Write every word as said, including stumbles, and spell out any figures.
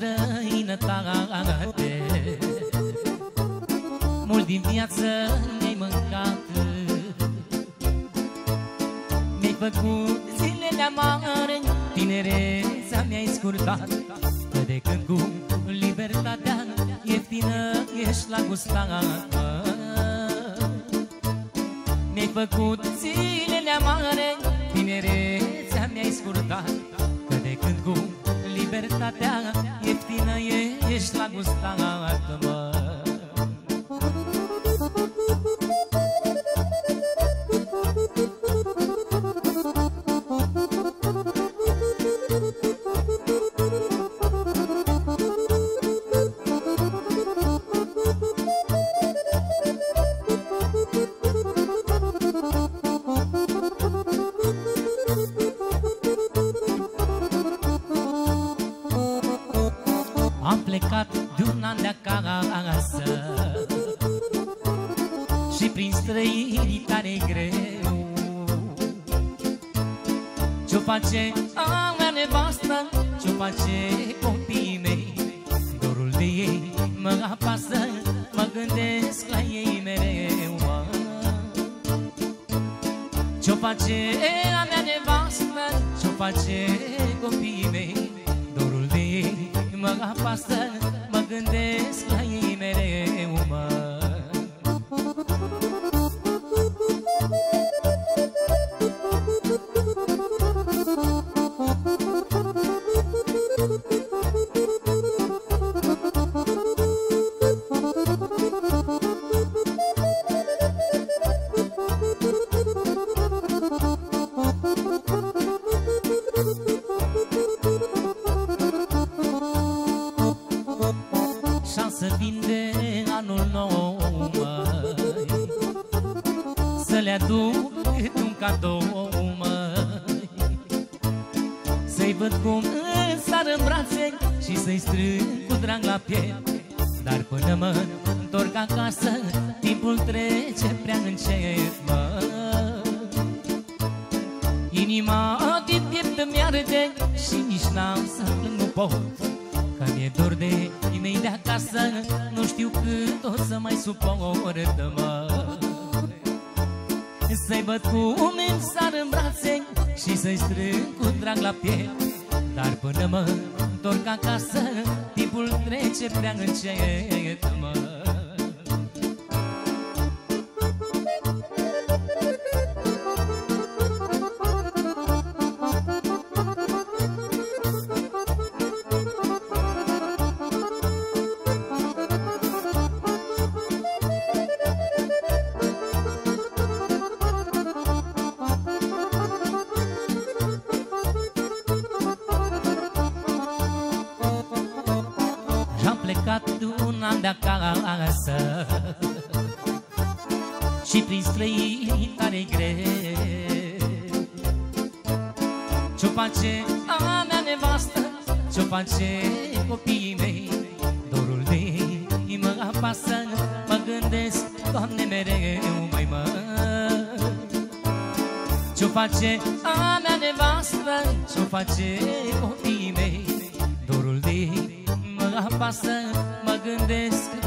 străinătate. Mult din viață ne-ai mâncat, mi-ai făcut zilele amare, tinerețea mi-ai scurtat. Că de când cu libertatea ieftină ești la gustat. Mi-ai făcut zilele amare, tinerețea mi-ai scurtat. Că de când cu libertatea ieftină ești la gustat, mă. Am plecat de un an de acasă și prin străini tare greu. Ce-o face a mea nevastă, ce-o face copiii mei, dorul de ei mă apasă, mă gândesc la ei mereu, mă. Ce-o face a mea nevastă, ce-o face copiii mei, dorul de ei mă apasă, mă gândesc la ei mereu, mă. Să vin de anul nou, măi, să le aduc un cadou, măi, să-i văd cum însară în brațe și să-i strâng cu drag la piept. Dar până mă întorc acasă, timpul trece prea încet, mă. Inima din piept îmi arde și nici n-am să plâng, nu pot, că mi-e dor de ei mei de acasă, nu știu cât o să mai suportă, mă. Să-i văd cum îmi sar în brațe și să-i strâng cu drag la piept. Dar până mă întorc acasă, timpul trece prea încet, mă. Am plecat un an de acasă și prin străini tare greu. Ce-o face a mea nevastă, ce-o face copiii mei, dorul de ei mă apasă, mă gândesc, Doamne, mereu, măi, mă. Ce-o face a mea nevastă, ce-o face copiii mei, dorul de ei mă apasă, mă gândesc,